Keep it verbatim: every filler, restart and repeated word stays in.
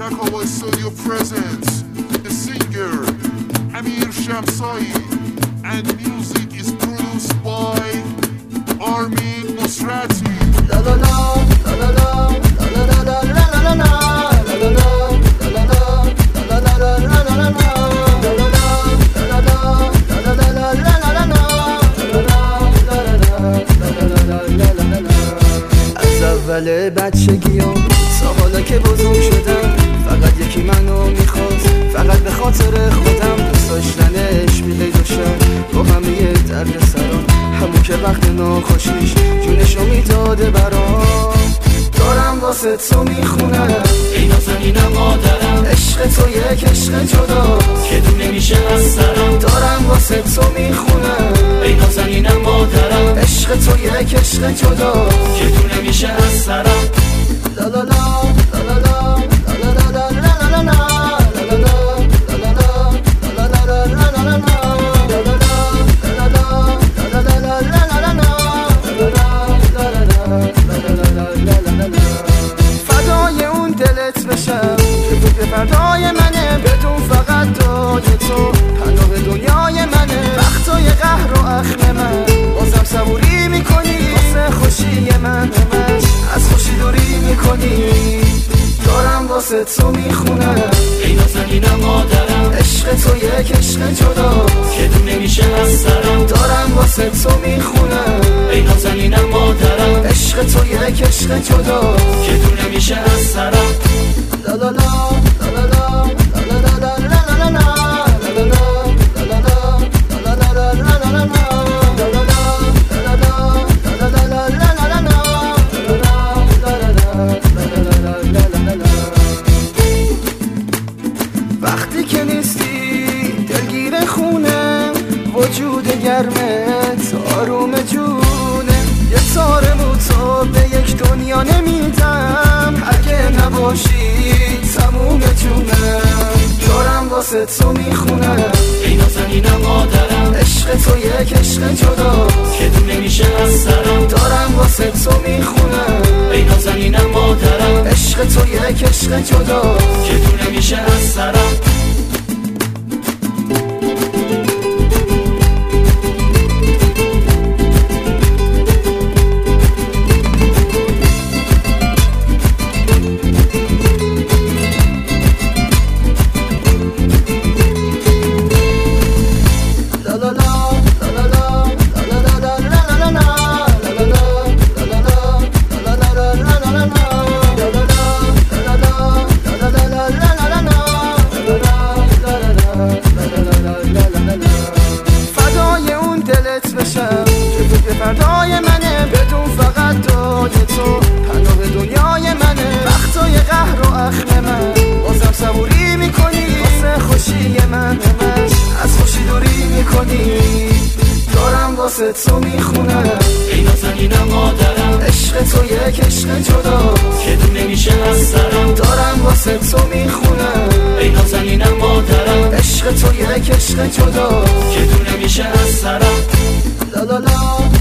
Sakova Studio presents the singer Amir Shamsai, and music is produced by Armin Nusrati. La la la, la la la, la la la la la la la, la la la, la la la, la la la la la la la. اول بچگیام تا حالا که بزرگ شدم فقط یکی منو میخواست، فقط به خاطر خودم دوست داشتنش میلید و شد با همه درد سرام، همون که وقت ناخوشیش جونشو میداده برام. دارم واسه تو میخونم ای نازنینم مادرم، عشق تو یک عشق جداست که دور نمیشه از سرم. دارم واسه تو میخونم ای نازنینم مادرم، عشق تو یک عشق جداست که دور نمیشه از سرم. لا لا لا لا لا لا لا لا لا لا لا فدای اون دلت بشم که تو به فردای منه، بدون فقط دای تو پناه دنیای منه. وقتای قهر و اخم من بازم صبوری میکنی واسه خوشی من، همش از خوشی دوری میکنی. دارم واسه تو میخونم ای نازنینم مادرم، عشق تو یک عشق جداست که دور نمیشه از سرم. دارم واسه تو میخونم ای نازنینم مادرم، عشق تو یک عشق جداست که دور نمیشه از سرم. لا لا لا لا لا لا لا لا لا لا وقتی که نیستی دلگیر خونه، وجود گرمت آروم جونه. یه تار موتو به یک دنیا نمیدم، اگه نباشی تموم جونم. دارم واسه تو میخونم ای نازنینم مادرم، عشق تو یک عشق جداست که دور نمیشه از سرم. دارم واسه تو میخونم ای نازنینم مادرم، عشق تو یک عشق جداست که دور نمیشه از سرم. فدای اون دلت بشم که تو به فردای منه، بدون فقط دای تو پناه دنیای منه. وقتای قهر و اخم من بازم صبوری میکنی واسه خوشی من، همش از خوشی دوری میکنی. دارم واسه تو میخونم ای نازنینم مادرم، عشق تو یک عشق جداست که دور نمیشه از سرم. دارم واسه تو میخونم ای نازنینم مادرم، عشق تو یک عشق جداست که دور نمیشه از سرم. لا لا لا